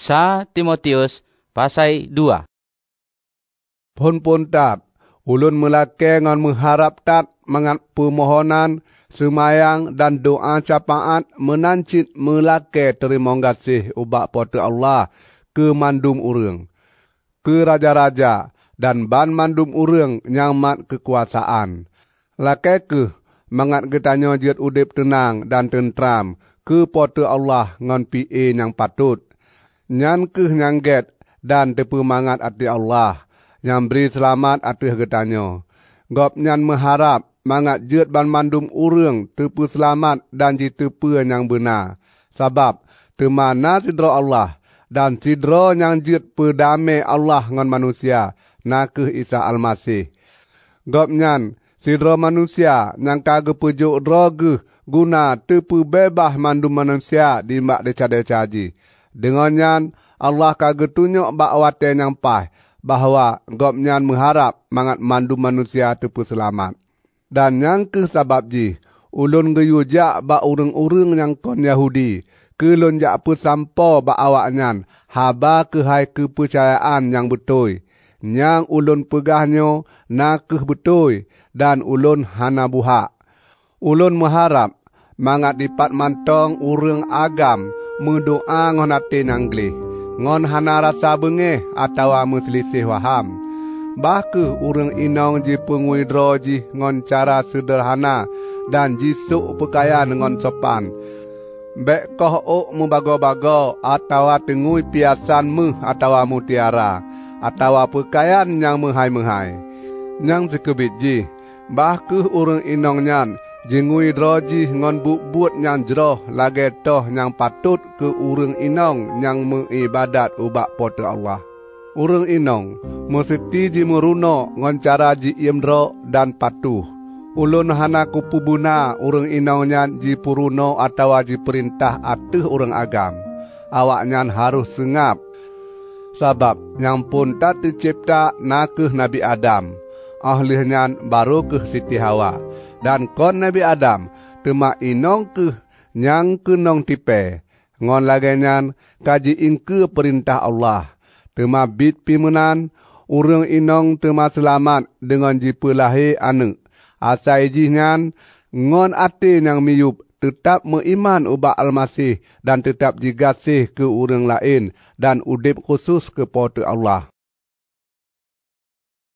Sa Timotius pasal 2. Pun tat, ulun melake ngan mengharap tat mangat permohonan, semayang dan doa syafaat menancit melake terima kasih ubak pada Allah ke mandum urang, ke raja-raja dan ban mandum urang yang mat kekuasaan. Lake ke mangat getanyo jiat udip tenang dan tentram ke pada Allah ngan PA yang patut. Nyan ke nyangget dan tepemangat ati Allah yang beri selamat atas getanyo. Gop nyan mengharap mangat jiat ban mandum urang tepu selamat dan jitepu yang benar. Sebab temana sidra Allah dan sidra yang jiat perdamai Allah ngan manusia nakeh Isa Almasih. Gop nyan sidra manusia yang kagak pujuk roge guna tepu bebas mandum manusia di mak deca-decaji. Dengan nyan Allah kagak tunjuk bak wate yang pah bahawa gop nyan mengharap mangat mandum manusia tepu selamat. Dan yang ke sabab ji ulun geyujak bak urang-urang yang kon Yahudi ke lonjak pu sampo bak awak nyan haba ke hai kepercayaan yang betul. Yang ulun pegahnyo nakeh betul dan ulun hana buhak. Ulun mengharap mangat dipat mantong urang agam mendoa ngon ati nanglih, ngon hana rasa bengeh atau meselisih waham. Bahke urang inong ji penguidro ji ngon cara sederhana dan jisuk pakaian ngon sopan. Bek koh ok membago-bago atau tengui piasan meh atau mutiara atau pakaian yang mehai-mehai. Yang sekebit ji, bahke urang inong nyan jengui droji ngon buk-but yang jeroh lage toh yang patut ke urang inong yang mengibadat ubak pada Allah. Urang inong mesti ji meruno ngon cara ji imdro dan patuh. Ulun hana kupubuna urang inong nyan ji puruno atau ji perintah ateh urang agam. Awak nyan harus sengap. Sebab yang pun tak tercipta nakeh Nabi Adam. Ahlih nyan baru ke Siti Hawa. Dan kon Nabi Adam tema inong ke nyang kenong tipe. Ngon lagenyan kaji ingke perintah Allah. Tema bit pimenan urang inong tema selamat dengan jipe lahir anak. Asai jinyan ngon ati yang miyup tetap meiman ubak Almasih dan tetap jigasih ke urang lain dan udip khusus kepada Allah.